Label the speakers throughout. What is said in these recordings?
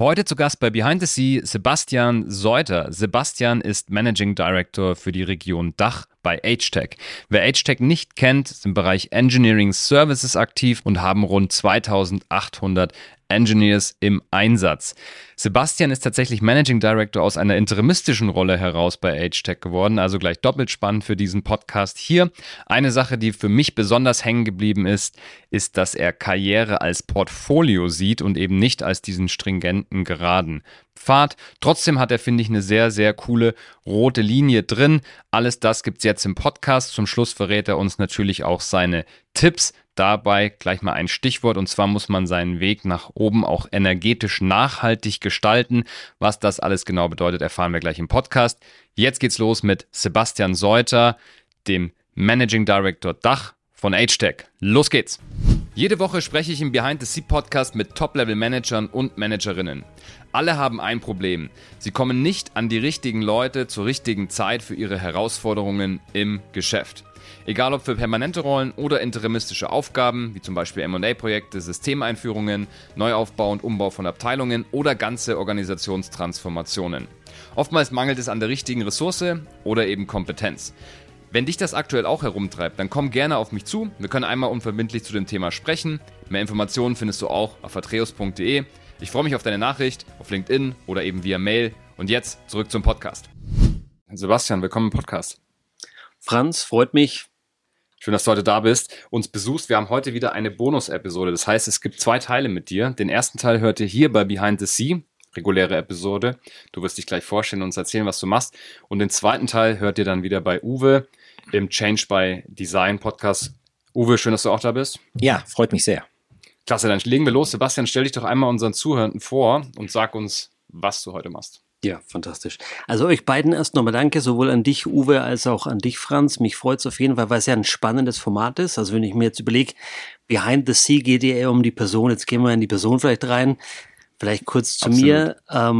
Speaker 1: Heute zu Gast bei Behind the Sea Sebastian Seuter. Sebastian ist Managing Director für die Region Dach bei HTech. Wer HTech nicht kennt, ist im Bereich Engineering Services aktiv und haben rund 2800 Engineers im Einsatz. Sebastian ist tatsächlich Managing Director aus einer interimistischen Rolle heraus bei HTech geworden, also gleich doppelt spannend für diesen Podcast hier. Eine Sache, die für mich besonders hängen geblieben ist, dass er Karriere als Portfolio sieht und eben nicht als diesen stringenten, geraden Pfad. Trotzdem hat er, finde ich, eine sehr, sehr coole rote Linie drin. Alles das gibt es jetzt im Podcast. Zum Schluss verrät er uns natürlich auch seine Tipps. Dabei gleich mal ein Stichwort, und zwar muss man seinen Weg nach oben auch energetisch nachhaltig gestalten. Was das alles genau bedeutet, erfahren wir gleich im Podcast. Jetzt geht's los mit Sebastian Seuter, dem Managing Director Dach von HTech. Los geht's! Jede Woche spreche ich im Behind the Sea Podcast mit Top-Level-Managern und Managerinnen. Alle haben ein Problem. Sie kommen nicht an die richtigen Leute zur richtigen Zeit für ihre Herausforderungen im Geschäft. Egal ob für permanente Rollen oder interimistische Aufgaben, wie zum Beispiel M&A-Projekte, Systemeinführungen, Neuaufbau und Umbau von Abteilungen oder ganze Organisationstransformationen. Oftmals mangelt es an der richtigen Ressource oder eben Kompetenz. Wenn dich das aktuell auch herumtreibt, dann komm gerne auf mich zu. Wir können einmal unverbindlich zu dem Thema sprechen. Mehr Informationen findest du auch auf atreus.de. Ich freue mich auf deine Nachricht, auf LinkedIn oder eben via Mail. Und jetzt zurück zum Podcast. Sebastian, willkommen im Podcast.
Speaker 2: Franz, freut mich.
Speaker 1: Schön, dass du heute da bist, uns besuchst. Wir haben heute wieder eine Bonus-Episode. Das heißt, es gibt 2 Teile mit dir. Den ersten Teil hört ihr hier bei Behind the Sea, reguläre Episode. Du wirst dich gleich vorstellen und uns erzählen, was du machst. Und den zweiten Teil hört ihr dann wieder bei Uwe im Change by Design Podcast. Uwe, schön, dass du auch da bist.
Speaker 2: Ja, freut mich sehr.
Speaker 1: Klasse, dann legen wir los. Sebastian, stell dich doch einmal unseren Zuhörenden vor und sag uns, was du heute machst.
Speaker 2: Ja, fantastisch. Also euch beiden erst nochmal danke, sowohl an dich, Uwe, als auch an dich, Franz. Mich freut es auf jeden Fall, weil es ja ein spannendes Format ist. Also wenn ich mir jetzt überlege, Behind the Sea geht ja eher um die Person. Jetzt gehen wir in die Person vielleicht rein. Vielleicht kurz zu mir.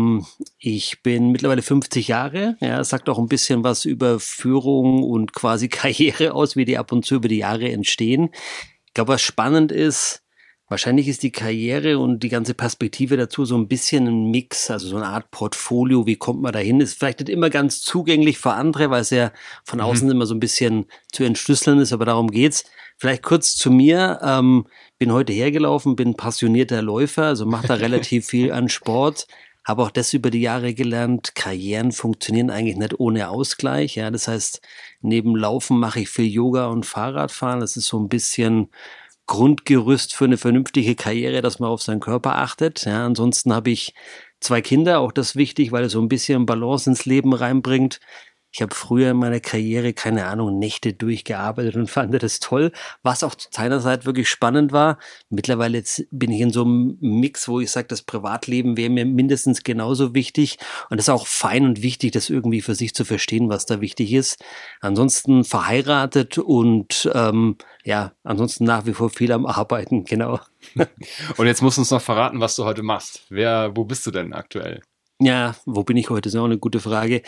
Speaker 2: Ich bin mittlerweile 50 Jahre. Ja, sagt auch ein bisschen was über Führung und quasi Karriere aus, wie die ab und zu über die Jahre entstehen. Ich glaube, was spannend ist, wahrscheinlich ist die Karriere und die ganze Perspektive dazu so ein bisschen ein Mix, also so eine Art Portfolio. Wie kommt man dahin? Ist vielleicht nicht immer ganz zugänglich für andere, weil es ja von außen immer so ein bisschen zu entschlüsseln ist, aber darum geht's. Vielleicht kurz zu mir. Bin heute hergelaufen, bin passionierter Läufer, also mache da relativ viel an Sport. Habe auch das über die Jahre gelernt. Karrieren funktionieren eigentlich nicht ohne Ausgleich. Ja, das heißt, neben Laufen mache ich viel Yoga und Fahrradfahren. Das ist so ein bisschen Grundgerüst für eine vernünftige Karriere, dass man auf seinen Körper achtet. Ja, ansonsten habe ich 2 Kinder, auch das wichtig, weil es so ein bisschen Balance ins Leben reinbringt. Ich habe früher in meiner Karriere, keine Ahnung, Nächte durchgearbeitet und fand das toll, was auch zu seiner Zeit wirklich spannend war. Mittlerweile jetzt bin ich in so einem Mix, wo ich sage, das Privatleben wäre mir mindestens genauso wichtig. Und das ist auch fein und wichtig, das irgendwie für sich zu verstehen, was da wichtig ist. Ansonsten verheiratet und ansonsten nach wie vor viel am Arbeiten, genau.
Speaker 1: Und jetzt musst du uns noch verraten, was du heute machst. Wo bist du denn aktuell?
Speaker 2: Ja, wo bin ich heute? Das ist auch eine gute Frage.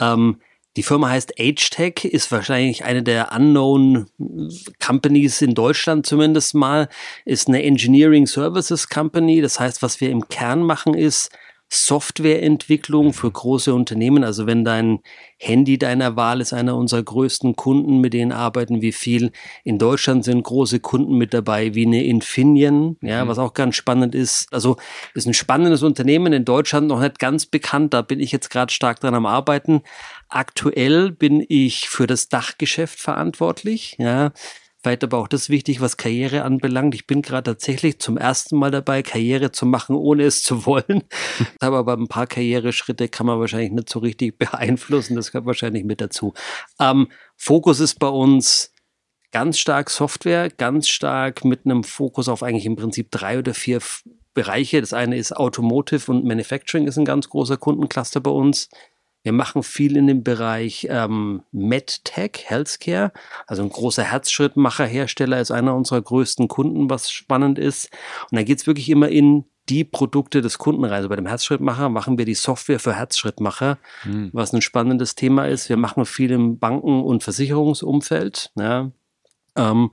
Speaker 2: Die Firma heißt HTech, ist wahrscheinlich eine der unknown Companies in Deutschland zumindest mal, ist eine Engineering Services Company. Das heißt, was wir im Kern machen, ist Softwareentwicklung für große Unternehmen. Also wenn dein Handy deiner Wahl ist, einer unserer größten Kunden, mit denen arbeiten wir viel. In Deutschland sind große Kunden mit dabei, wie eine Infineon, ja, was auch ganz spannend ist. Also ist ein spannendes Unternehmen, in Deutschland noch nicht ganz bekannt. Da bin ich jetzt gerade stark dran am Arbeiten. Aktuell bin ich für das Dachgeschäft verantwortlich, ja. Vielleicht aber auch das wichtig, was Karriere anbelangt. Ich bin gerade tatsächlich zum ersten Mal dabei, Karriere zu machen, ohne es zu wollen. Aber ein paar Karriereschritte kann man wahrscheinlich nicht so richtig beeinflussen. Das gehört wahrscheinlich mit dazu. Fokus ist bei uns ganz stark Software, ganz stark mit einem Fokus auf eigentlich im Prinzip 3 oder 4 Bereiche. Das eine ist Automotive und Manufacturing ist ein ganz großer Kundencluster bei uns. Wir machen viel in dem Bereich MedTech, Healthcare, also ein großer Herzschrittmacherhersteller ist einer unserer größten Kunden, was spannend ist. Und da geht's wirklich immer in die Produkte des Kunden rein. Also bei dem Herzschrittmacher machen wir die Software für Herzschrittmacher, was ein spannendes Thema ist. Wir machen viel im Banken- und Versicherungsumfeld. Ja.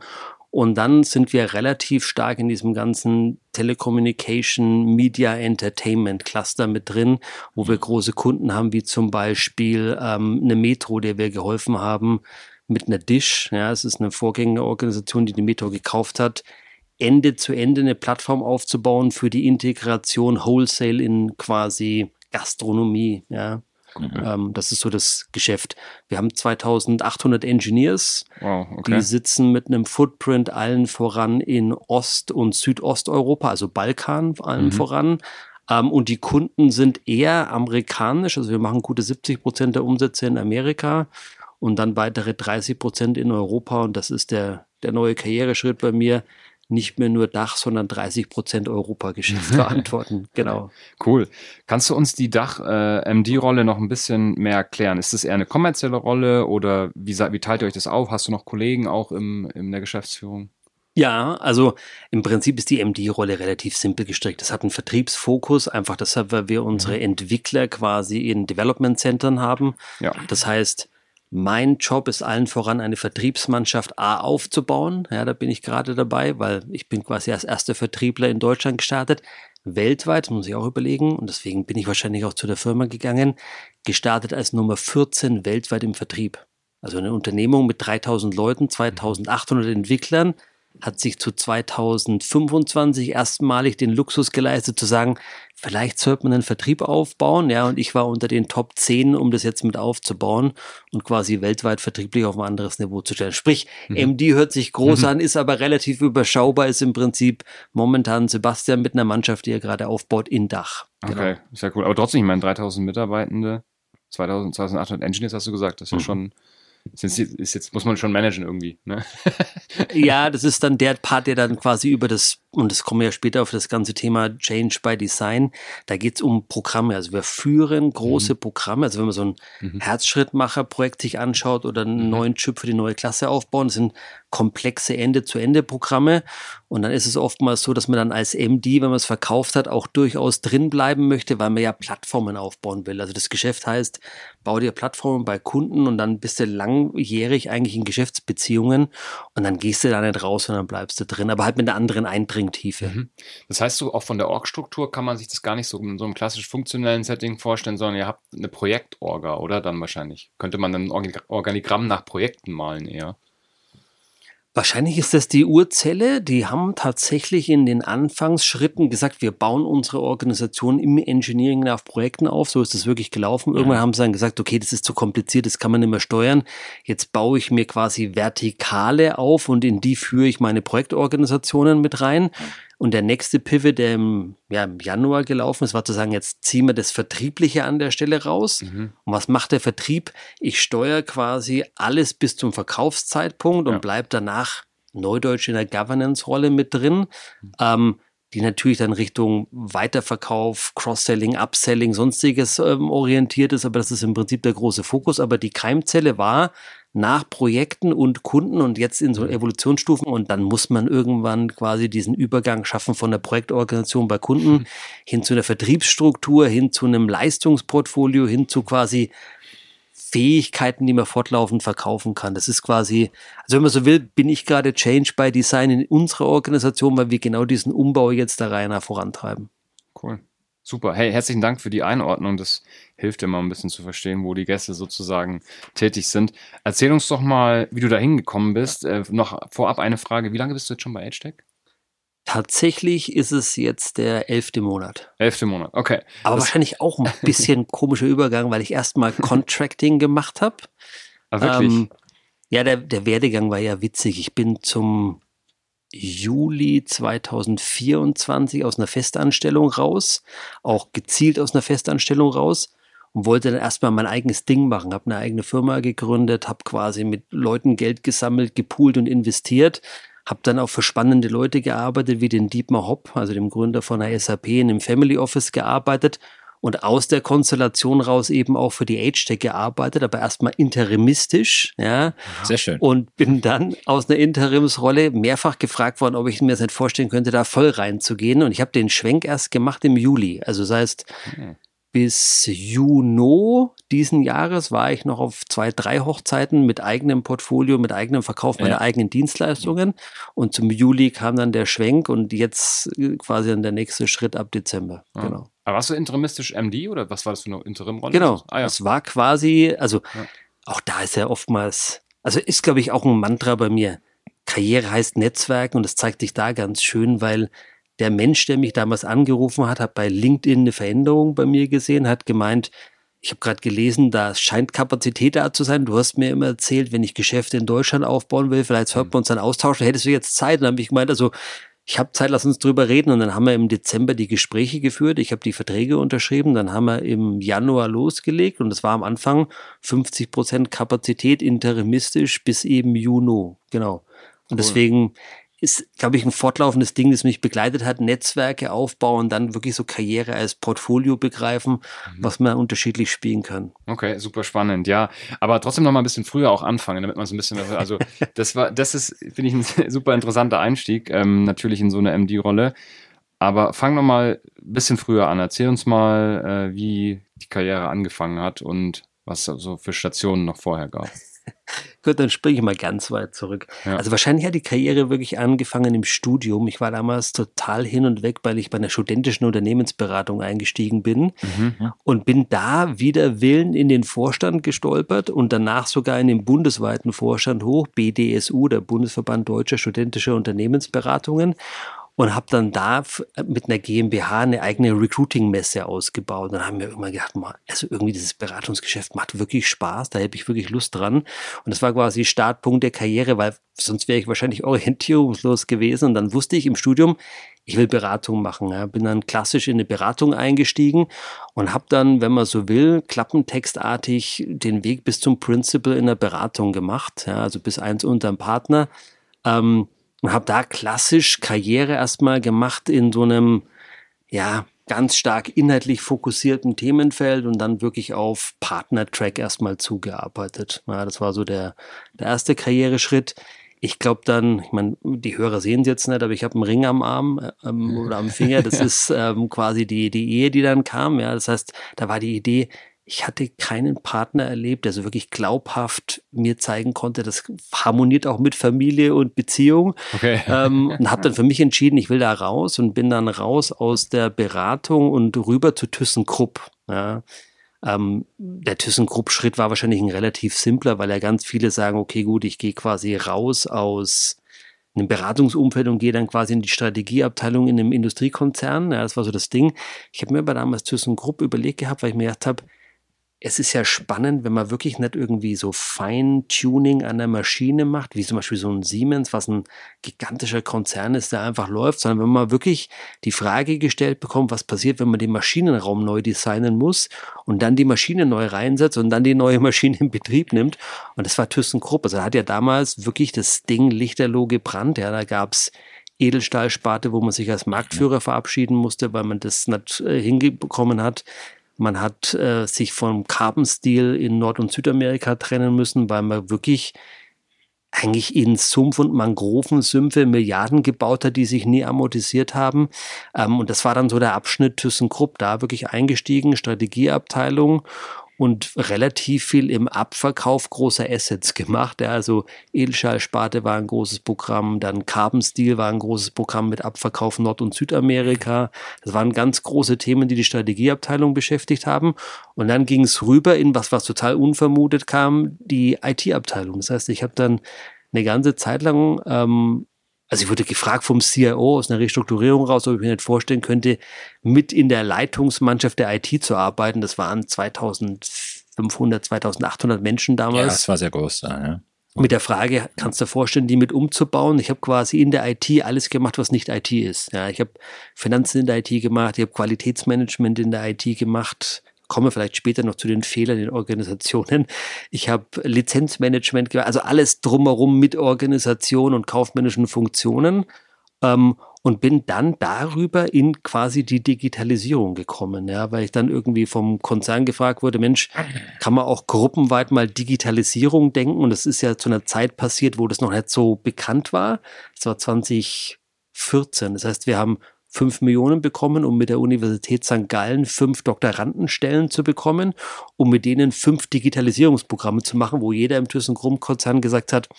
Speaker 2: Und dann sind wir relativ stark in diesem ganzen Telecommunication, Media, Entertainment Cluster mit drin, wo wir große Kunden haben, wie zum Beispiel eine Metro, der wir geholfen haben mit einer Dish. Ja, es ist eine Vorgängerorganisation, die Metro gekauft hat, Ende zu Ende eine Plattform aufzubauen für die Integration Wholesale in quasi Gastronomie. Ja. Das ist so das Geschäft. Wir haben 2800 Engineers, die sitzen mit einem Footprint allen voran in Ost- und Südosteuropa, also Balkan allen voran. Und die Kunden sind eher amerikanisch, also wir machen gute 70% der Umsätze in Amerika und dann weitere 30% in Europa, und das ist der neue Karriereschritt bei mir. Nicht mehr nur Dach, sondern 30% Europageschäft verantworten. Genau.
Speaker 1: Cool. Kannst du uns die Dach-MD-Rolle noch ein bisschen mehr erklären? Ist das eher eine kommerzielle Rolle oder wie teilt ihr euch das auf? Hast du noch Kollegen auch in der Geschäftsführung?
Speaker 2: Ja, also im Prinzip ist die MD-Rolle relativ simpel gestrickt. Das hat einen Vertriebsfokus, einfach deshalb, weil wir unsere Entwickler quasi in Development-Centern haben.
Speaker 1: Ja.
Speaker 2: Das heißt, mein Job ist allen voran, eine Vertriebsmannschaft aufzubauen. Ja, da bin ich gerade dabei, weil ich bin quasi als erster Vertriebler in Deutschland gestartet. Weltweit, muss ich auch überlegen, und deswegen bin ich wahrscheinlich auch zu der Firma gegangen, gestartet als Nummer 14 weltweit im Vertrieb. Also eine Unternehmung mit 3000 Leuten, 2800 Entwicklern, hat sich zu 2025 erstmalig den Luxus geleistet zu sagen, vielleicht sollte man einen Vertrieb aufbauen, ja, und ich war unter den Top 10, um das jetzt mit aufzubauen und quasi weltweit vertrieblich auf ein anderes Niveau zu stellen. Sprich, MD hört sich groß an, ist aber relativ überschaubar, ist im Prinzip momentan Sebastian mit einer Mannschaft, die er gerade aufbaut, in Dach.
Speaker 1: Okay, sehr cool. Aber trotzdem, ich meine, 3000 Mitarbeitende, 2800 Engineers hast du gesagt, das ist ja schon... Jetzt muss man schon managen irgendwie, ne?
Speaker 2: Ja, das ist dann der Part, der dann quasi über das, und das kommen wir ja später auf das ganze Thema Change by Design, da geht es um Programme. Also wir führen große Programme, also wenn man so ein Herzschrittmacher-Projekt sich anschaut oder einen neuen Chip für die neue Klasse aufbauen, das sind komplexe Ende-zu-Ende-Programme, und dann ist es oftmals so, dass man dann als MD, wenn man es verkauft hat, auch durchaus drin bleiben möchte, weil man ja Plattformen aufbauen will. Also das Geschäft heißt, bau dir Plattformen bei Kunden und dann bist du langjährig eigentlich in Geschäftsbeziehungen und dann gehst du da nicht raus und dann bleibst du drin, aber halt mit einer anderen Eindringtiefe.
Speaker 1: Das heißt, so auch von der Org-Struktur kann man sich das gar nicht so in so einem klassisch funktionellen Setting vorstellen, sondern ihr habt eine Projektorga, oder? Dann wahrscheinlich. Könnte man dann ein Organigramm nach Projekten malen eher?
Speaker 2: Wahrscheinlich ist das die Urzelle. Die haben tatsächlich in den Anfangsschritten gesagt, wir bauen unsere Organisation im Engineering auf Projekten auf. So ist das wirklich gelaufen. Irgendwann haben sie dann gesagt, okay, das ist zu kompliziert, das kann man nicht mehr steuern. Jetzt baue ich mir quasi Vertikale auf und in die führe ich meine Projektorganisationen mit rein. Und der nächste Pivot, der im Januar gelaufen ist, war zu sagen, jetzt ziehen wir das Vertriebliche an der Stelle raus. Und was macht der Vertrieb? Ich steuere quasi alles bis zum Verkaufszeitpunkt und bleibe danach neudeutsch in der Governance-Rolle mit drin, die natürlich dann Richtung Weiterverkauf, Cross-Selling, Upselling, sonstiges orientiert ist. Aber das ist im Prinzip der große Fokus. Aber die Keimzelle war nach Projekten und Kunden und jetzt in so Evolutionsstufen, und dann muss man irgendwann quasi diesen Übergang schaffen von der Projektorganisation bei Kunden hin zu einer Vertriebsstruktur, hin zu einem Leistungsportfolio, hin zu quasi Fähigkeiten, die man fortlaufend verkaufen kann. Das ist quasi, also wenn man so will, bin ich gerade Change by Design in unserer Organisation, weil wir genau diesen Umbau jetzt da reiner vorantreiben.
Speaker 1: Cool. Super. Hey, herzlichen Dank für die Einordnung. Das hilft immer ein bisschen zu verstehen, wo die Gäste sozusagen tätig sind. Erzähl uns doch mal, wie du da hingekommen bist. Noch vorab eine Frage. Wie lange bist du jetzt schon bei AgeTech?
Speaker 2: Tatsächlich ist es jetzt der 11. Monat.
Speaker 1: 11. Monat, okay.
Speaker 2: Aber wahrscheinlich auch ein bisschen komischer Übergang, weil ich erstmal Contracting gemacht habe.
Speaker 1: Ah, wirklich?
Speaker 2: Ja, der Werdegang war ja witzig. Ich bin zum Juli 2024 aus einer Festanstellung raus, auch gezielt aus einer Festanstellung raus, und wollte dann erstmal mein eigenes Ding machen. Habe eine eigene Firma gegründet, habe quasi mit Leuten Geld gesammelt, gepoolt und investiert. Habe dann auch für spannende Leute gearbeitet, wie den Dietmar Hopp, also dem Gründer von der SAP, in dem Family Office gearbeitet und aus der Konstellation raus eben auch für die AgeTech gearbeitet, aber erstmal interimistisch. Ja.
Speaker 1: Sehr schön.
Speaker 2: Und bin dann aus einer Interimsrolle mehrfach gefragt worden, ob ich mir das nicht vorstellen könnte, da voll reinzugehen. Und ich habe den Schwenk erst gemacht im Juli. Also das heißt, bis Juni diesen Jahres war ich noch auf 2, 3 Hochzeiten mit eigenem Portfolio, mit eigenem Verkauf meiner eigenen Dienstleistungen. Und zum Juli kam dann der Schwenk und jetzt quasi dann der nächste Schritt ab Dezember. Genau.
Speaker 1: Aber warst du interimistisch MD oder was war das für eine Interimrolle?
Speaker 2: Genau. Es war quasi, also auch da ist ja oftmals, also ist glaube ich auch ein Mantra bei mir. Karriere heißt Netzwerken und das zeigt sich da ganz schön, weil der Mensch, der mich damals angerufen hat, hat bei LinkedIn eine Veränderung bei mir gesehen, hat gemeint, ich habe gerade gelesen, da scheint Kapazität da zu sein. Du hast mir immer erzählt, wenn ich Geschäfte in Deutschland aufbauen will, vielleicht sollten wir uns dann austauschen, hättest du jetzt Zeit? Und dann habe ich gemeint, also ich habe Zeit, lass uns drüber reden. Und dann haben wir im Dezember die Gespräche geführt. Ich habe die Verträge unterschrieben. Dann haben wir im Januar losgelegt. Und es war am Anfang 50% Kapazität interimistisch bis eben Juni. Genau. Und deswegen ist, glaube ich, ein fortlaufendes Ding, das mich begleitet hat. Netzwerke aufbauen, dann wirklich so Karriere als Portfolio begreifen, was man unterschiedlich spielen kann.
Speaker 1: Okay, super spannend, ja. Aber trotzdem noch mal ein bisschen früher auch anfangen, damit man so ein bisschen, also das ist, finde ich, ein super interessanter Einstieg, natürlich in so eine MD-Rolle. Aber fang noch mal ein bisschen früher an. Erzähl uns mal, wie die Karriere angefangen hat und was es so für Stationen noch vorher gab.
Speaker 2: Gut, dann springe ich mal ganz weit zurück. Ja. Also wahrscheinlich hat die Karriere wirklich angefangen im Studium. Ich war damals total hin und weg, weil ich bei einer studentischen Unternehmensberatung eingestiegen bin und bin da wider Willen in den Vorstand gestolpert und danach sogar in den bundesweiten Vorstand hoch, BDSU, der Bundesverband Deutscher Studentischer Unternehmensberatungen. Und habe dann da mit einer GmbH eine eigene Recruiting-Messe ausgebaut. Dann haben wir irgendwann gedacht, also irgendwie dieses Beratungsgeschäft macht wirklich Spaß, da habe ich wirklich Lust dran. Und das war quasi Startpunkt der Karriere, weil sonst wäre ich wahrscheinlich orientierungslos gewesen. Und dann wusste ich im Studium, ich will Beratung machen. Ja. Bin dann klassisch in eine Beratung eingestiegen und habe dann, wenn man so will, klappentextartig den Weg bis zum Principal in der Beratung gemacht. Ja, also bis 1 unterm Partner. Und habe da klassisch Karriere erstmal gemacht in so einem, ja, ganz stark inhaltlich fokussierten Themenfeld und dann wirklich auf Partner-Track erstmal zugearbeitet. Ja, das war so der erste Karriereschritt. Ich glaube dann, ich meine, die Hörer sehen es jetzt nicht, aber ich habe einen Ring am Arm oder am Finger. Das ist quasi die Ehe, die dann kam. Ja, das heißt, da war die Idee, ich hatte keinen Partner erlebt, der so wirklich glaubhaft mir zeigen konnte, das harmoniert auch mit Familie und Beziehung. Okay. Und habe dann für mich entschieden, ich will da raus und bin dann raus aus der Beratung und rüber zu ThyssenKrupp. Ja. Der ThyssenKrupp-Schritt war wahrscheinlich ein relativ simpler, weil ja ganz viele sagen, okay, gut, ich gehe quasi raus aus einem Beratungsumfeld und gehe dann quasi in die Strategieabteilung in einem Industriekonzern. Ja, das war so das Ding. Ich habe mir aber damals ThyssenKrupp überlegt gehabt, weil ich mir gedacht habe, es ist ja spannend, wenn man wirklich nicht irgendwie so Feintuning an der Maschine macht, wie zum Beispiel so ein Siemens, was ein gigantischer Konzern ist, der einfach läuft, sondern wenn man wirklich die Frage gestellt bekommt, was passiert, wenn man den Maschinenraum neu designen muss und dann die Maschine neu reinsetzt und dann die neue Maschine in Betrieb nimmt. Und das war ThyssenKrupp. Also da hat ja damals wirklich das Ding lichterloh gebrannt. Ja, da gab's Edelstahlsparte, wo man sich als Marktführer verabschieden musste, weil man das nicht hinbekommen hat. Man hat sich vom Carbon Steel in Nord- und Südamerika trennen müssen, weil man wirklich eigentlich in Sumpf- und Mangrovensümpfe Milliarden gebaut hat, die sich nie amortisiert haben. Und das war dann so der Abschnitt ThyssenKrupp, da wirklich eingestiegen, Strategieabteilung und relativ viel im Abverkauf großer Assets gemacht. Ja, also Edelstahlsparte war ein großes Programm, dann Carbon Steel war ein großes Programm mit Abverkauf Nord- und Südamerika. Das waren ganz große Themen, die die Strategieabteilung beschäftigt haben. Und dann ging es rüber in was total unvermutet kam, die IT-Abteilung. Das heißt, ich habe dann eine ganze Zeit lang also ich wurde gefragt vom CIO aus einer Restrukturierung raus, ob ich mir nicht vorstellen könnte, mit in der Leitungsmannschaft der IT zu arbeiten. Das waren 2500, 2800 Menschen damals.
Speaker 3: Ja, das war sehr groß da, ja.
Speaker 2: Mit der Frage, kannst du dir vorstellen, die mit umzubauen? Ich habe quasi in der IT alles gemacht, was nicht IT ist. Ja, ich habe Finanzen in der IT gemacht, ich habe Qualitätsmanagement in der IT gemacht, komme vielleicht später noch zu den Fehlern in Organisationen. Ich habe Lizenzmanagement gemacht, also alles drumherum mit Organisation und kaufmännischen Funktionen und bin dann darüber in quasi die Digitalisierung gekommen, ja, weil ich dann irgendwie vom Konzern gefragt wurde, Mensch, kann man auch gruppenweit mal Digitalisierung denken? Und das ist ja zu einer Zeit passiert, wo das noch nicht so bekannt war. Das war 2014. Das heißt, wir haben 5 Millionen bekommen, um mit der Universität St. Gallen 5 Doktorandenstellen zu bekommen, um mit denen 5 Digitalisierungsprogramme zu machen, wo jeder im ThyssenKrupp-Konzern gesagt hat,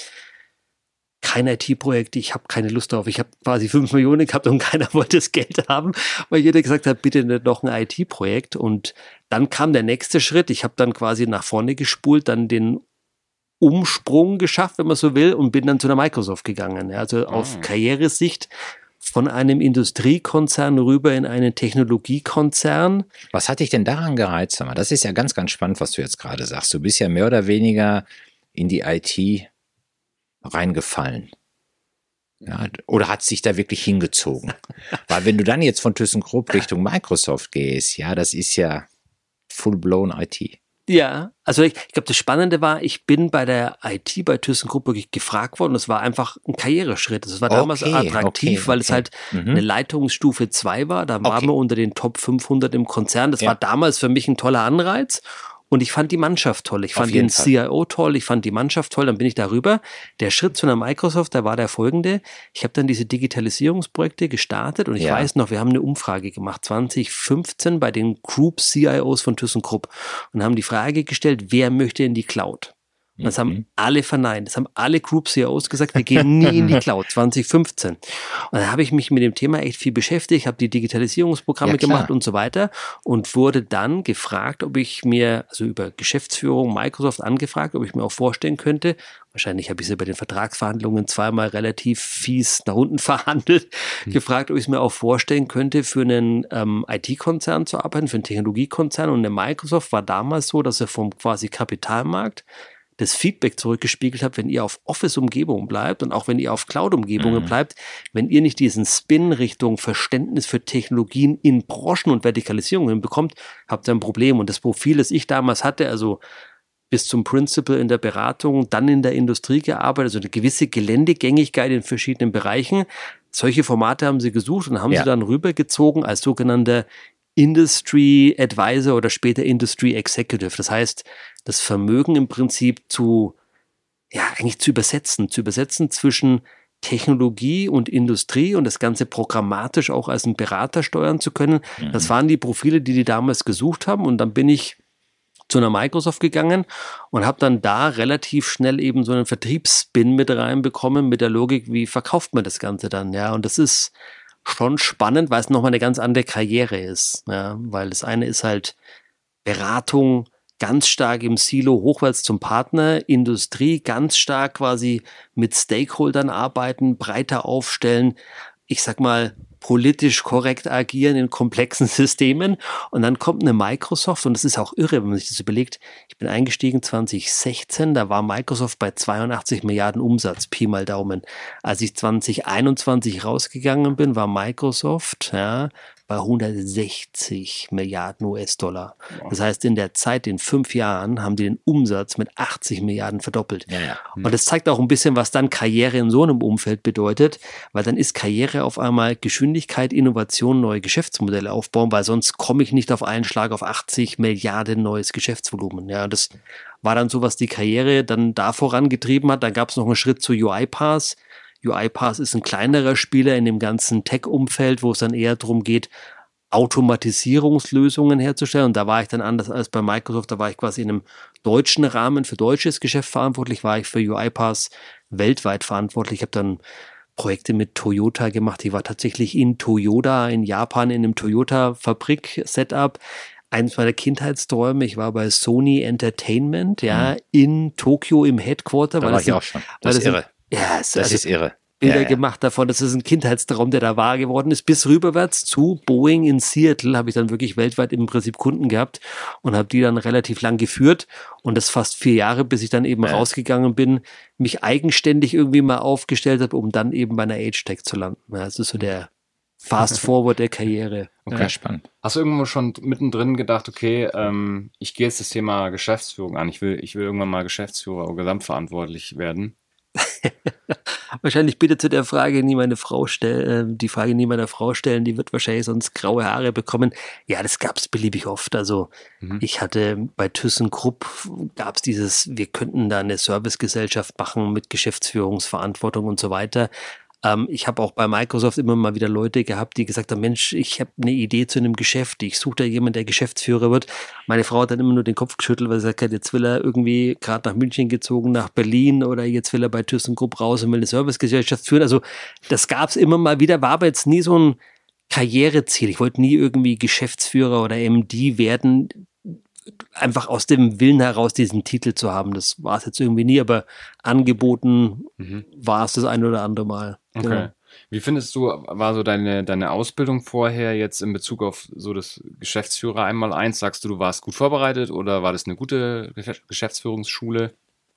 Speaker 2: kein IT-Projekt, ich habe keine Lust drauf. Ich habe quasi 5 Millionen gehabt und keiner wollte das Geld haben, weil jeder gesagt hat, bitte nicht noch ein IT-Projekt. Und dann kam der nächste Schritt. Ich habe dann quasi nach vorne gespult, dann den Umsprung geschafft, wenn man so will, und bin dann zu der Microsoft gegangen. Ja, also auf Karrieresicht von einem Industriekonzern rüber in einen Technologiekonzern.
Speaker 3: Was hat dich denn daran gereizt? Sag mal, das ist ja ganz, ganz spannend, was du jetzt gerade sagst. Du bist ja mehr oder weniger in die IT reingefallen. Ja, oder hat sich da wirklich hingezogen? Weil wenn du dann jetzt von ThyssenKrupp Richtung Microsoft gehst, ja, das ist ja full-blown IT.
Speaker 2: Ja, also ich glaube, das Spannende war, ich bin bei der IT bei ThyssenKrupp wirklich gefragt worden. Das war einfach ein Karriereschritt. Das war damals attraktiv, weil es halt eine Leitungsstufe 2 war. Da waren wir unter den Top 500 im Konzern. Das war damals für mich ein toller Anreiz. Und ich fand die Mannschaft toll. Ich fand den CIO toll. Ich fand die Mannschaft toll. Dann bin ich darüber. Der Schritt zu einer Microsoft, da war der folgende. Ich habe dann diese Digitalisierungsprojekte gestartet und ich weiß noch, wir haben eine Umfrage gemacht, 2015 bei den Group CIOs von ThyssenKrupp und haben die Frage gestellt, wer möchte in die Cloud? Und das haben alle verneint. Das haben alle Group CIOs gesagt, wir gehen nie in die Cloud, 2015. Und dann habe ich mich mit dem Thema echt viel beschäftigt, habe die Digitalisierungsprogramme gemacht und so weiter und wurde dann gefragt, ob ich mir, also über Geschäftsführung Microsoft angefragt, ob ich mir auch vorstellen könnte, wahrscheinlich habe ich sie bei den Vertragsverhandlungen zweimal relativ fies nach unten verhandelt, gefragt, ob ich es mir auch vorstellen könnte, für einen IT-Konzern zu arbeiten, für einen Technologiekonzern. Und der Microsoft war damals so, dass er vom quasi Kapitalmarkt das Feedback zurückgespiegelt habe, wenn ihr auf Office-Umgebungen bleibt und auch wenn ihr auf Cloud-Umgebungen bleibt, wenn ihr nicht diesen Spin Richtung Verständnis für Technologien in Branchen und Vertikalisierung hinbekommt, habt ihr ein Problem. Und das Profil, das ich damals hatte, also bis zum Principal in der Beratung, dann in der Industrie gearbeitet, also eine gewisse Geländegängigkeit in verschiedenen Bereichen. Solche Formate haben sie gesucht und haben sie dann rübergezogen als sogenannter Industry Advisor oder später Industry Executive. Das heißt, das Vermögen im Prinzip eigentlich zu übersetzen zwischen Technologie und Industrie und das Ganze programmatisch auch als ein Berater steuern zu können. Das waren die Profile, die damals gesucht haben. Und dann bin ich zu einer Microsoft gegangen und habe dann da relativ schnell eben so einen Vertriebsspin mit reinbekommen mit der Logik, wie verkauft man das Ganze dann, ja. Und das ist schon spannend, weil es nochmal eine ganz andere Karriere ist, ja. Weil das eine ist halt Beratung ganz stark im Silo hochwärts zum Partner, Industrie ganz stark quasi mit Stakeholdern arbeiten, breiter aufstellen, ich sag mal, politisch korrekt agieren in komplexen Systemen. Und dann kommt eine Microsoft und das ist auch irre, wenn man sich das überlegt. Ich bin eingestiegen 2016, da war Microsoft bei 82 Milliarden Umsatz, Pi mal Daumen. Als ich 2021 rausgegangen bin, war Microsoft bei 160 Milliarden US-Dollar. Das heißt, in der Zeit, in 5 Jahren, haben die den Umsatz mit 80 Milliarden verdoppelt. Und das zeigt auch ein bisschen, was dann Karriere in so einem Umfeld bedeutet, weil dann ist Karriere auf einmal Geschwindigkeit, Innovation, neue Geschäftsmodelle aufbauen, weil sonst komme ich nicht auf einen Schlag auf 80 Milliarden neues Geschäftsvolumen. Ja, das war dann so, was die Karriere dann da vorangetrieben hat. Dann gab es noch einen Schritt zu UiPath. UiPath ist ein kleinerer Spieler in dem ganzen Tech-Umfeld, wo es dann eher darum geht, Automatisierungslösungen herzustellen. Und da war ich dann anders als bei Microsoft, da war ich quasi in einem deutschen Rahmen für deutsches Geschäft verantwortlich, war ich für UiPath weltweit verantwortlich. Ich habe dann Projekte mit Toyota gemacht. Ich war tatsächlich in Toyota in Japan in einem Toyota-Fabrik-Setup. Eines meiner Kindheitsträume, ich war bei Sony Entertainment, in Tokio im Headquarter.
Speaker 3: Da war ich auch schon. Das ist irre.
Speaker 2: Ja,
Speaker 3: das ist irre.
Speaker 2: Bilder gemacht davon, das ist ein Kindheitstraum, der da wahr geworden ist, bis rüberwärts zu Boeing in Seattle habe ich dann wirklich weltweit im Prinzip Kunden gehabt und habe die dann relativ lang geführt und das fast 4 Jahre, bis ich dann eben rausgegangen bin, mich eigenständig irgendwie mal aufgestellt habe, um dann eben bei einer Age-Tech zu landen. Ja, das ist so der Fast-Forward der Karriere.
Speaker 3: Okay, spannend.
Speaker 1: Hast du irgendwo schon mittendrin gedacht, okay, ich gehe jetzt das Thema Geschäftsführung an, ich will irgendwann mal Geschäftsführer oder gesamtverantwortlich werden?
Speaker 2: Wahrscheinlich bitte zu der Frage nie meine Frau stellen, die Frage nie meiner Frau stellen, die wird wahrscheinlich sonst graue Haare bekommen. Ja, das gab's beliebig oft. Also ich hatte bei ThyssenKrupp gab's dieses, wir könnten da eine Servicegesellschaft machen mit Geschäftsführungsverantwortung und so weiter. Ich habe auch bei Microsoft immer mal wieder Leute gehabt, die gesagt haben, Mensch, ich habe eine Idee zu einem Geschäft, ich suche da jemanden, der Geschäftsführer wird. Meine Frau hat dann immer nur den Kopf geschüttelt, weil sie sagt, jetzt will er irgendwie gerade nach München gezogen, nach Berlin, oder jetzt will er bei ThyssenKrupp raus und will eine Servicegesellschaft führen. Also das gab es immer mal wieder, war aber jetzt nie so ein Karriereziel. Ich wollte nie irgendwie Geschäftsführer oder MD werden, einfach aus dem Willen heraus diesen Titel zu haben. Das war es jetzt irgendwie nie, aber angeboten war es das ein oder andere Mal.
Speaker 1: Okay.
Speaker 2: Ja.
Speaker 1: Wie findest du, war so deine Ausbildung vorher jetzt in Bezug auf so das Geschäftsführer 1x1? Sagst du warst gut vorbereitet oder war das eine gute Geschäftsführungsschule?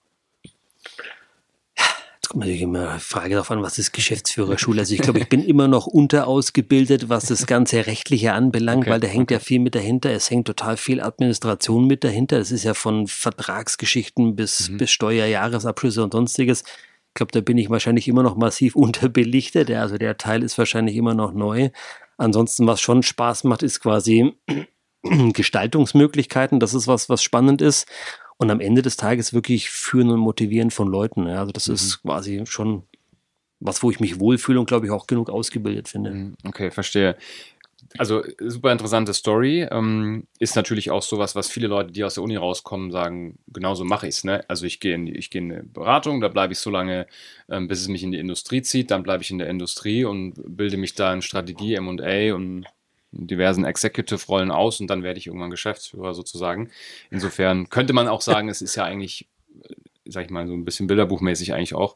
Speaker 2: Jetzt kommt natürlich immer eine Frage darauf an, was ist Geschäftsführerschule? Also ich glaube, ich bin immer noch unterausgebildet, was das ganze Rechtliche anbelangt, weil da hängt ja viel mit dahinter. Es hängt total viel Administration mit dahinter. Das ist ja von Vertragsgeschichten bis Steuerjahresabschlüsse und sonstiges. Ich glaube, da bin ich wahrscheinlich immer noch massiv unterbelichtet. Ja, also der Teil ist wahrscheinlich immer noch neu. Ansonsten, was schon Spaß macht, ist quasi Gestaltungsmöglichkeiten. Das ist was spannend ist. Und am Ende des Tages wirklich führen und motivieren von Leuten. Ja, also das ist quasi schon was, wo ich mich wohlfühle und glaube ich auch genug ausgebildet finde.
Speaker 1: Okay, verstehe. Also super interessante Story. Ist natürlich auch sowas, was viele Leute, die aus der Uni rauskommen, sagen, genauso mache ich es. Ne? Also ich gehe in eine Beratung, da bleibe ich so lange, bis es mich in die Industrie zieht. Dann bleibe ich in der Industrie und bilde mich da in Strategie, M&A und diversen Executive-Rollen aus und dann werde ich irgendwann Geschäftsführer sozusagen. Insofern könnte man auch sagen, es ist ja eigentlich, sag ich mal, so ein bisschen bilderbuchmäßig eigentlich auch.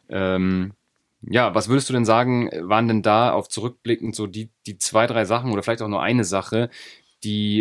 Speaker 1: Ja, was würdest du denn sagen, waren denn da auf zurückblickend so die 2, 3 Sachen oder vielleicht auch nur eine Sache, die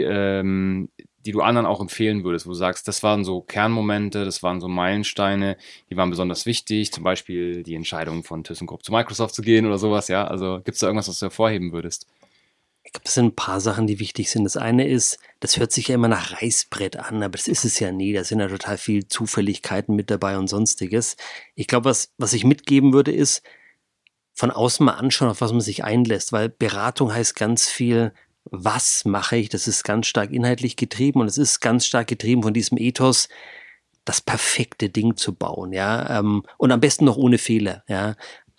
Speaker 1: du anderen auch empfehlen würdest, wo du sagst, das waren so Kernmomente, das waren so Meilensteine, die waren besonders wichtig, zum Beispiel die Entscheidung von ThyssenKrupp zu Microsoft zu gehen oder sowas, ja? Also gibt es da irgendwas, was du hervorheben würdest?
Speaker 2: Ich glaube, es sind ein paar Sachen, die wichtig sind. Das eine ist, das hört sich ja immer nach Reißbrett an, aber das ist es ja nie. Da sind ja total viel Zufälligkeiten mit dabei und sonstiges. Ich glaube, was ich mitgeben würde, ist, von außen mal anschauen, auf was man sich einlässt, weil Beratung heißt ganz viel, was mache ich? Das ist ganz stark inhaltlich getrieben und es ist ganz stark getrieben von diesem Ethos, das perfekte Ding zu bauen, ja, und am besten noch ohne Fehler, ja.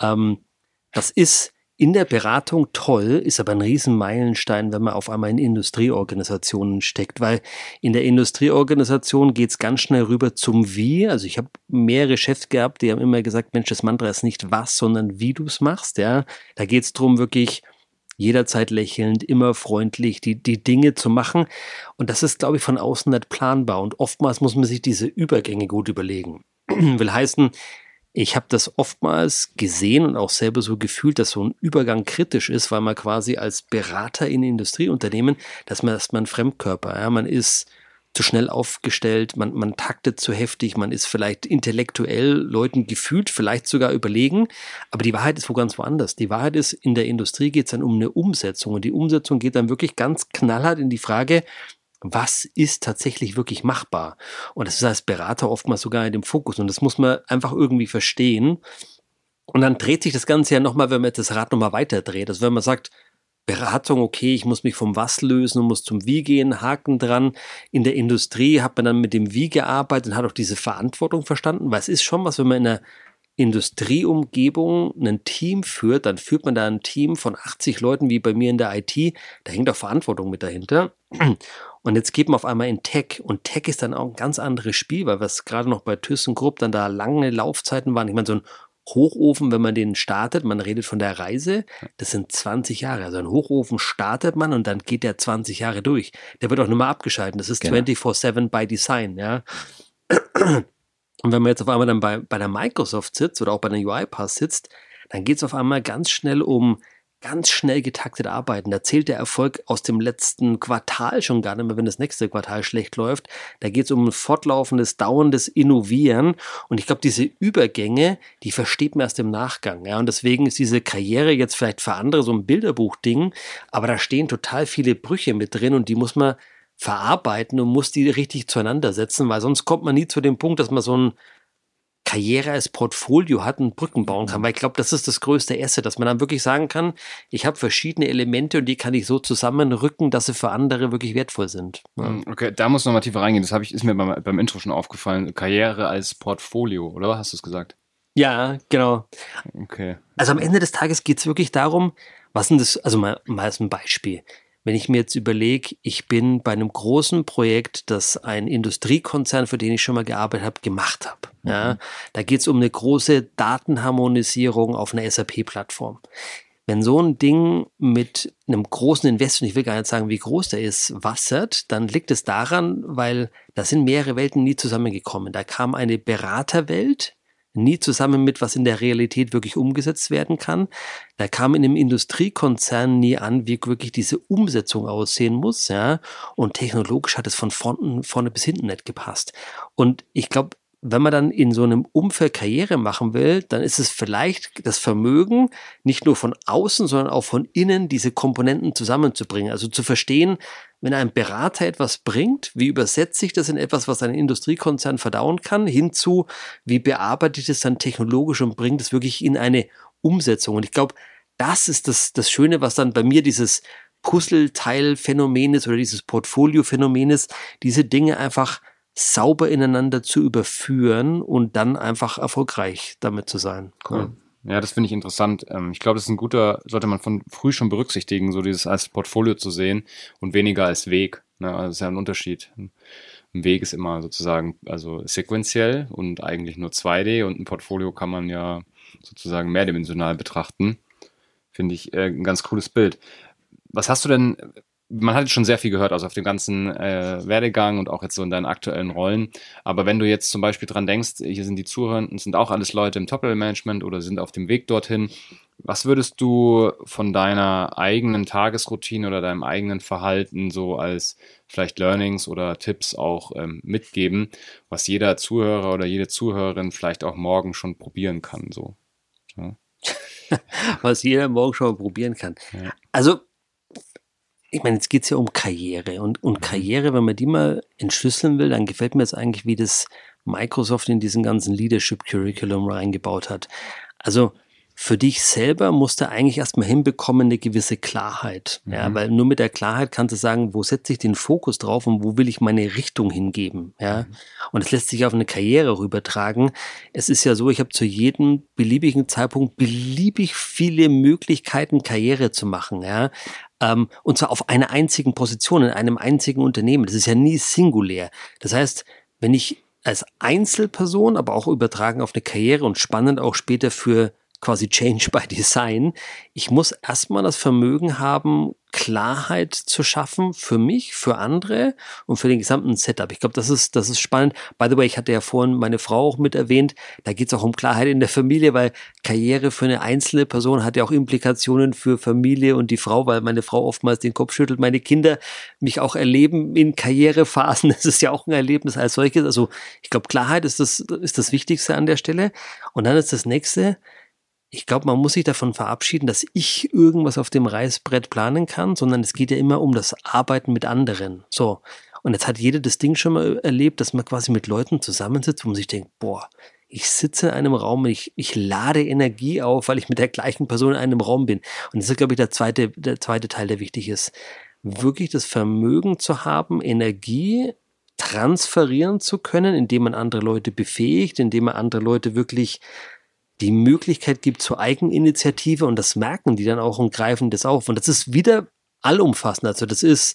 Speaker 2: Das ist in der Beratung toll, ist aber ein Riesenmeilenstein, wenn man auf einmal in Industrieorganisationen steckt, weil in der Industrieorganisation geht es ganz schnell rüber zum Wie. Also ich habe mehrere Chefs gehabt, die haben immer gesagt, Mensch, das Mantra ist nicht was, sondern wie du es machst. Ja, da geht es darum, wirklich jederzeit lächelnd, immer freundlich, die Dinge zu machen. Und das ist, glaube ich, von außen nicht planbar. Und oftmals muss man sich diese Übergänge gut überlegen. Will heißen, ich habe das oftmals gesehen und auch selber so gefühlt, dass so ein Übergang kritisch ist, weil man quasi als Berater in Industrieunternehmen, dass man erstmal ein Fremdkörper, ja, man ist zu schnell aufgestellt, man taktet zu heftig, man ist vielleicht intellektuell Leuten gefühlt, vielleicht sogar überlegen, aber die Wahrheit ist ganz woanders. Die Wahrheit ist, in der Industrie geht es dann um eine Umsetzung und die Umsetzung geht dann wirklich ganz knallhart in die Frage, was ist tatsächlich wirklich machbar? Und das ist als Berater oftmals sogar in dem Fokus. Und das muss man einfach irgendwie verstehen. Und dann dreht sich das Ganze ja nochmal, wenn man das Rad nochmal weiter dreht. Also wenn man sagt, Beratung, okay, ich muss mich vom Was lösen und muss zum Wie gehen, Haken dran. In der Industrie hat man dann mit dem Wie gearbeitet und hat auch diese Verantwortung verstanden. Weil es ist schon was, wenn man in einer Industrieumgebung ein Team führt, dann führt man da ein Team von 80 Leuten wie bei mir in der IT. Da hängt auch Verantwortung mit dahinter. Und jetzt geht man auf einmal in Tech und Tech ist dann auch ein ganz anderes Spiel, weil was gerade noch bei ThyssenKrupp dann da lange Laufzeiten waren. Ich meine, so ein Hochofen, wenn man den startet, man redet von der Reise, das sind 20 Jahre. Also ein Hochofen startet man und dann geht der 20 Jahre durch. Der wird auch nicht mehr abgeschaltet. Das ist 24/7 by Design, ja. Und wenn man jetzt auf einmal dann bei der Microsoft sitzt oder auch bei der UiPath sitzt, dann geht es auf einmal ganz schnell um ganz schnell getaktet arbeiten. Da zählt der Erfolg aus dem letzten Quartal schon gar nicht mehr, wenn das nächste Quartal schlecht läuft. Da geht es um ein fortlaufendes, dauerndes Innovieren. Und ich glaube, diese Übergänge, die versteht man erst im Nachgang. Ja? Und deswegen ist diese Karriere jetzt vielleicht für andere so ein Bilderbuchding, aber da stehen total viele Brüche mit drin und die muss man verarbeiten und muss die richtig zueinander setzen, weil sonst kommt man nie zu dem Punkt, dass man so ein Karriere als Portfolio hat und Brücken bauen kann, weil ich glaube, das ist das größte Asset, dass man dann wirklich sagen kann, ich habe verschiedene Elemente und die kann ich so zusammenrücken, dass sie für andere wirklich wertvoll sind. Ja.
Speaker 1: Okay, da muss noch mal tiefer reingehen. Das ist mir beim Intro schon aufgefallen. Karriere als Portfolio, oder? Hast du es gesagt?
Speaker 2: Ja, genau.
Speaker 1: Okay.
Speaker 2: Also am Ende des Tages geht es wirklich darum, was denn das, also mal als ein Beispiel. Wenn ich mir jetzt überlege, ich bin bei einem großen Projekt, das ein Industriekonzern, für den ich schon mal gearbeitet habe, gemacht habe. Ja, da geht es um eine große Datenharmonisierung auf einer SAP-Plattform. Wenn so ein Ding mit einem großen Invest, und ich will gar nicht sagen, wie groß der ist, wassert, dann liegt es daran, weil da sind mehrere Welten nie zusammengekommen. Da kam eine Beraterwelt nie zusammen mit, was in der Realität wirklich umgesetzt werden kann. Da kam in einem Industriekonzern nie an, wie wirklich diese Umsetzung aussehen muss, ja. Und technologisch hat es von vorne bis hinten nicht gepasst. Und ich glaube, wenn man dann in so einem Umfeld Karriere machen will, dann ist es vielleicht das Vermögen, nicht nur von außen, sondern auch von innen diese Komponenten zusammenzubringen. Also zu verstehen, wenn ein Berater etwas bringt, wie übersetze ich das in etwas, was ein Industriekonzern verdauen kann, hinzu, wie bearbeite ich das dann technologisch und bringe das wirklich in eine Umsetzung. Und ich glaube, das ist das Schöne, was dann bei mir dieses Puzzleteil-Phänomen ist oder dieses Portfolio-Phänomen ist, diese Dinge einfach sauber ineinander zu überführen und dann einfach erfolgreich damit zu sein.
Speaker 1: Cool. Ja, das finde ich interessant. Ich glaube, das ist sollte man von früh schon berücksichtigen, so dieses als Portfolio zu sehen und weniger als Weg. Ne? Also das ist ja ein Unterschied. Ein Weg ist immer sozusagen also sequenziell und eigentlich nur 2D und ein Portfolio kann man ja sozusagen mehrdimensional betrachten. Finde ich ein ganz cooles Bild. Was hast du denn, man hat jetzt schon sehr viel gehört, also auf dem ganzen Werdegang und auch jetzt so in deinen aktuellen Rollen. Aber wenn du jetzt zum Beispiel dran denkst, hier sind die Zuhörenden, sind auch alles Leute im Top-Level-Management oder sind auf dem Weg dorthin. Was würdest du von deiner eigenen Tagesroutine oder deinem eigenen Verhalten so als vielleicht Learnings oder Tipps auch mitgeben, was jeder Zuhörer oder jede Zuhörerin vielleicht auch morgen schon probieren kann? So. Ja.
Speaker 2: Was jeder morgen schon mal probieren kann.
Speaker 1: Ja.
Speaker 2: Also, ich meine, jetzt geht es ja um Karriere. Und Karriere, wenn man die mal entschlüsseln will, dann gefällt mir jetzt eigentlich, wie das Microsoft in diesen ganzen Leadership Curriculum reingebaut hat. Also für dich selber musst du eigentlich erstmal hinbekommen, eine gewisse Klarheit. Ja, weil nur mit der Klarheit kannst du sagen, wo setze ich den Fokus drauf und wo will ich meine Richtung hingeben. Ja, und es lässt sich auf eine Karriere auch übertragen. Es ist ja so, ich habe zu jedem beliebigen Zeitpunkt beliebig viele Möglichkeiten, Karriere zu machen. Ja, und zwar auf einer einzigen Position, in einem einzigen Unternehmen. Das ist ja nie singulär. Das heißt, wenn ich als Einzelperson, aber auch übertragen auf eine Karriere und spannend auch später für quasi Change by Design. Ich muss erstmal das Vermögen haben, Klarheit zu schaffen für mich, für andere und für den gesamten Setup. Ich glaube, das ist spannend. By the way, ich hatte ja vorhin meine Frau auch mit erwähnt. Da geht es auch um Klarheit in der Familie, weil Karriere für eine einzelne Person hat ja auch Implikationen für Familie und die Frau, weil meine Frau oftmals den Kopf schüttelt. Meine Kinder mich auch erleben in Karrierephasen. Das ist ja auch ein Erlebnis als solches. Also ich glaube, Klarheit ist das Wichtigste an der Stelle. Und dann ist das Nächste, ich glaube, man muss sich davon verabschieden, dass ich irgendwas auf dem Reißbrett planen kann, sondern es geht ja immer um das Arbeiten mit anderen. So. Und jetzt hat jeder das Ding schon mal erlebt, dass man quasi mit Leuten zusammensitzt, wo man sich denkt, boah, ich sitze in einem Raum und ich lade Energie auf, weil ich mit der gleichen Person in einem Raum bin. Und das ist, glaube ich, der zweite Teil, der wichtig ist. Wirklich das Vermögen zu haben, Energie transferieren zu können, indem man andere Leute befähigt, indem man andere Leute wirklich die Möglichkeit gibt zur Eigeninitiative und das merken die dann auch und greifen das auf. Und das ist wieder allumfassend. Also das ist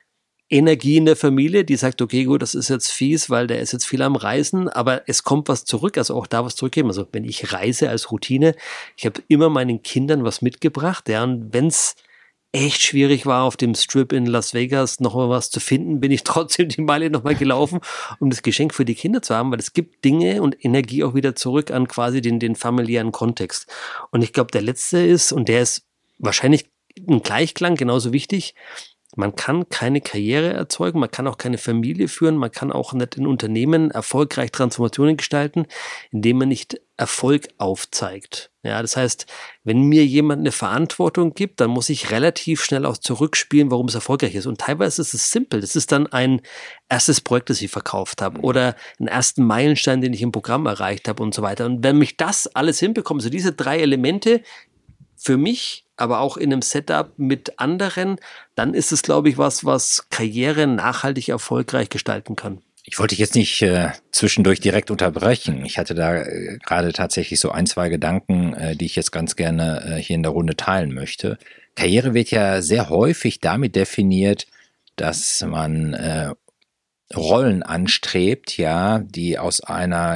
Speaker 2: Energie in der Familie, die sagt, okay, gut, das ist jetzt fies, weil der ist jetzt viel am Reisen, aber es kommt was zurück, also auch da was zurückgeben. Also wenn ich reise als Routine, ich habe immer meinen Kindern was mitgebracht, ja, und wenn es echt schwierig war, auf dem Strip in Las Vegas noch mal was zu finden, bin ich trotzdem die Meile noch mal gelaufen, um das Geschenk für die Kinder zu haben, weil es gibt Dinge und Energie auch wieder zurück an quasi den familiären Kontext. Und ich glaube, der letzte ist, und der ist wahrscheinlich ein Gleichklang genauso wichtig, man kann keine Karriere erzeugen, man kann auch keine Familie führen, man kann auch nicht in Unternehmen erfolgreich Transformationen gestalten, indem man nicht Erfolg aufzeigt. Ja, das heißt, wenn mir jemand eine Verantwortung gibt, dann muss ich relativ schnell auch zurückspielen, warum es erfolgreich ist. Und teilweise ist es simpel. Das ist dann ein erstes Projekt, das ich verkauft habe oder einen ersten Meilenstein, den ich im Programm erreicht habe und so weiter. Und wenn mich das alles hinbekomme, so diese 3 Elemente, für mich, aber auch in einem Setup mit anderen, dann ist es, glaube ich, was Karriere nachhaltig erfolgreich gestalten kann.
Speaker 3: Ich wollte dich jetzt nicht zwischendurch direkt unterbrechen. Ich hatte da gerade tatsächlich so ein, zwei Gedanken, die ich jetzt ganz gerne hier in der Runde teilen möchte. Karriere wird ja sehr häufig damit definiert, dass man Rollen anstrebt, ja, die aus einer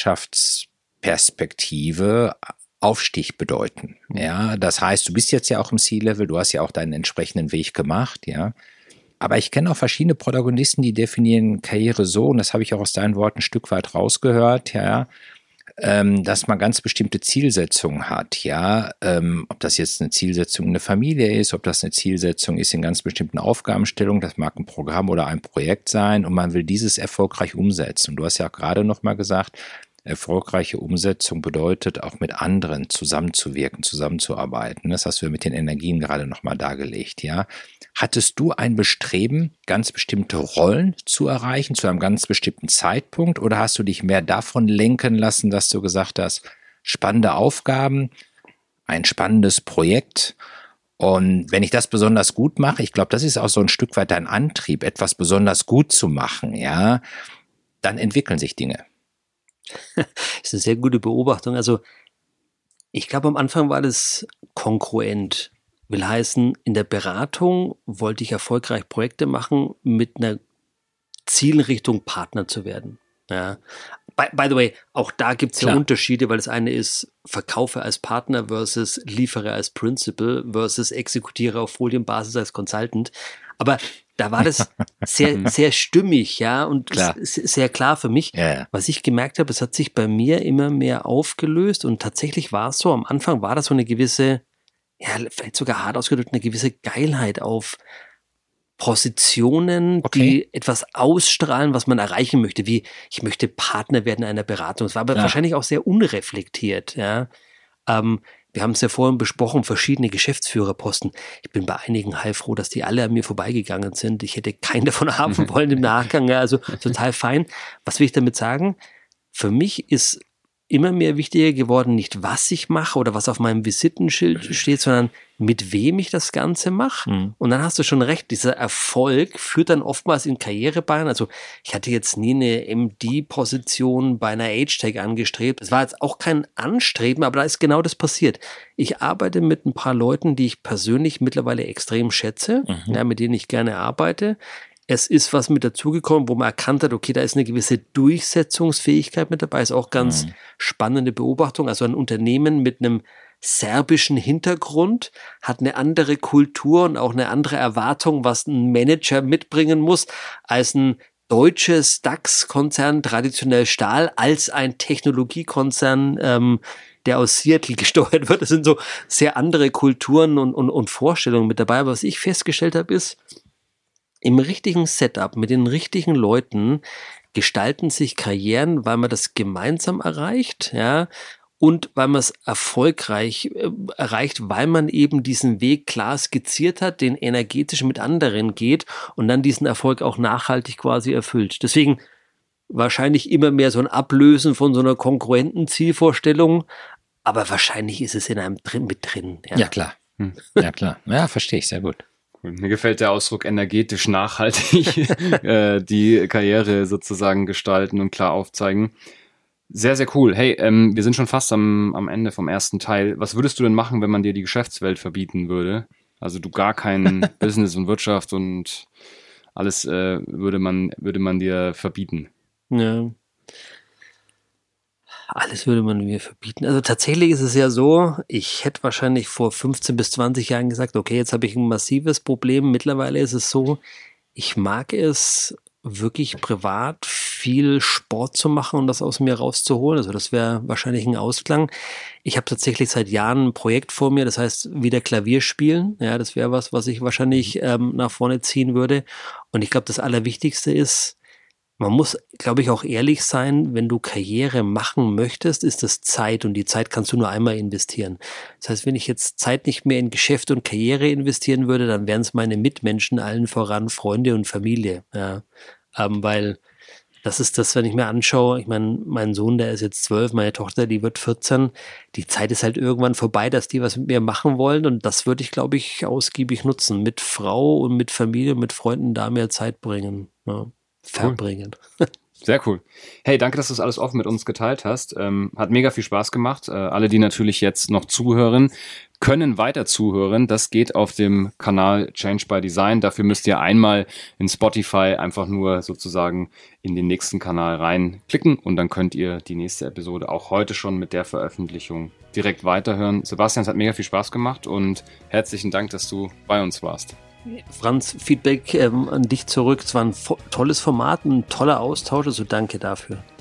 Speaker 3: Gesellschaftsperspektive Aufstieg bedeuten. Ja, das heißt, du bist jetzt ja auch im C-Level, du hast ja auch deinen entsprechenden Weg gemacht, ja. Aber ich kenne auch verschiedene Protagonisten, die definieren Karriere so, und das habe ich auch aus deinen Worten ein Stück weit rausgehört, ja, dass man ganz bestimmte Zielsetzungen hat, ja, ob das jetzt eine Zielsetzung in der Familie ist, ob das eine Zielsetzung ist in ganz bestimmten Aufgabenstellungen, das mag ein Programm oder ein Projekt sein, und man will dieses erfolgreich umsetzen. Und du hast ja auch gerade nochmal gesagt, erfolgreiche Umsetzung bedeutet auch mit anderen zusammenzuwirken, zusammenzuarbeiten. Das hast du ja mit den Energien gerade nochmal dargelegt, ja. Hattest du ein Bestreben, ganz bestimmte Rollen zu erreichen, zu einem ganz bestimmten Zeitpunkt, oder hast du dich mehr davon lenken lassen, dass du gesagt hast, spannende Aufgaben, ein spannendes Projekt, und wenn ich das besonders gut mache, ich glaube, das ist auch so ein Stück weit dein Antrieb, etwas besonders gut zu machen, ja, dann entwickeln sich Dinge.
Speaker 2: Das ist eine sehr gute Beobachtung. Also ich glaube, am Anfang war das kongruent. Will heißen, in der Beratung wollte ich erfolgreich Projekte machen mit einer Zielrichtung, Partner zu werden. Ja. By the way, auch da gibt es ja Unterschiede, weil das eine ist, verkaufe als Partner versus liefere als Principal versus exekutiere auf Folienbasis als Consultant. Aber da war das sehr, sehr stimmig, ja, und sehr klar für mich.
Speaker 3: Ja.
Speaker 2: Was ich gemerkt habe, es hat sich bei mir immer mehr aufgelöst, und tatsächlich war es so, am Anfang war das so eine gewisse, ja, vielleicht sogar hart ausgedrückt, eine gewisse Geilheit auf Positionen, die etwas ausstrahlen, was man erreichen möchte, wie ich möchte Partner werden in einer Beratung. Es war aber wahrscheinlich auch sehr unreflektiert, ja. Wir haben es ja vorhin besprochen, verschiedene Geschäftsführerposten. Ich bin bei einigen heilfroh, dass die alle an mir vorbeigegangen sind. Ich hätte keinen davon haben wollen im Nachgang. Ja, also total fein. Was will ich damit sagen? Für mich ist immer mehr wichtiger geworden, nicht was ich mache oder was auf meinem Visitenschild steht, sondern mit wem ich das Ganze mache. Mhm. Und dann hast du schon recht, dieser Erfolg führt dann oftmals in Karrierebahnen. Also ich hatte jetzt nie eine MD-Position bei einer Age-Tech angestrebt. Es war jetzt auch kein Anstreben, aber da ist genau das passiert. Ich arbeite mit ein paar Leuten, die ich persönlich mittlerweile extrem schätze, ja, mit denen ich gerne arbeite. Es ist was mit dazugekommen, wo man erkannt hat, okay, da ist eine gewisse Durchsetzungsfähigkeit mit dabei. Ist auch ganz spannende Beobachtung. Also ein Unternehmen mit einem serbischen Hintergrund hat eine andere Kultur und auch eine andere Erwartung, was ein Manager mitbringen muss, als ein deutsches DAX-Konzern, traditionell Stahl, als ein Technologiekonzern, der aus Seattle gesteuert wird. Das sind so sehr andere Kulturen und Vorstellungen mit dabei. Aber was ich festgestellt habe, ist, im richtigen Setup, mit den richtigen Leuten gestalten sich Karrieren, weil man das gemeinsam erreicht, ja, und weil man es erfolgreich erreicht, weil man eben diesen Weg klar skizziert hat, den energetisch mit anderen geht und dann diesen Erfolg auch nachhaltig quasi erfüllt. Deswegen wahrscheinlich immer mehr so ein Ablösen von so einer konkurrenten Zielvorstellung, aber wahrscheinlich ist es in einem mit drin. Ja,
Speaker 3: ja klar. Ja, klar. Ja, verstehe ich sehr gut.
Speaker 1: Mir gefällt der Ausdruck energetisch nachhaltig, die Karriere sozusagen gestalten und klar aufzeigen. Sehr, sehr cool. Hey, wir sind schon fast am Ende vom ersten Teil. Was würdest du denn machen, wenn man dir die Geschäftswelt verbieten würde? Also du gar kein Business und Wirtschaft und alles würde man dir verbieten.
Speaker 2: Ja. Alles würde man mir verbieten. Also tatsächlich ist es ja so, ich hätte wahrscheinlich vor 15 bis 20 Jahren gesagt, okay, jetzt habe ich ein massives Problem. Mittlerweile ist es so, ich mag es wirklich privat viel Sport zu machen und das aus mir rauszuholen. Also das wäre wahrscheinlich ein Ausklang. Ich habe tatsächlich seit Jahren ein Projekt vor mir, das heißt wieder Klavier spielen. Ja, das wäre was ich wahrscheinlich nach vorne ziehen würde. Und ich glaube, das Allerwichtigste ist, man muss, glaube ich, auch ehrlich sein, wenn du Karriere machen möchtest, ist das Zeit, und die Zeit kannst du nur einmal investieren. Das heißt, wenn ich jetzt Zeit nicht mehr in Geschäft und Karriere investieren würde, dann wären es meine Mitmenschen, allen voran Freunde und Familie. Ja. Weil das ist das, wenn ich mir anschaue, ich meine, mein Sohn, der ist jetzt 12, meine Tochter, die wird 14. Die Zeit ist halt irgendwann vorbei, dass die was mit mir machen wollen, und das würde ich, glaube ich, ausgiebig nutzen. Mit Frau und mit Familie, mit Freunden da mehr Zeit bringen. Ja. verbringen.
Speaker 1: Sehr cool. Hey, danke, dass du das alles offen mit uns geteilt hast. Hat mega viel Spaß gemacht. Alle, die natürlich jetzt noch zuhören, können weiter zuhören. Das geht auf dem Kanal Change by Design. Dafür müsst ihr einmal in Spotify einfach nur sozusagen in den nächsten Kanal reinklicken und dann könnt ihr die nächste Episode auch heute schon mit der Veröffentlichung direkt weiterhören. Sebastian, es hat mega viel Spaß gemacht und herzlichen Dank, dass du bei uns warst.
Speaker 2: Franz, Feedback an dich zurück. Es war ein tolles Format, ein toller Austausch, also danke dafür.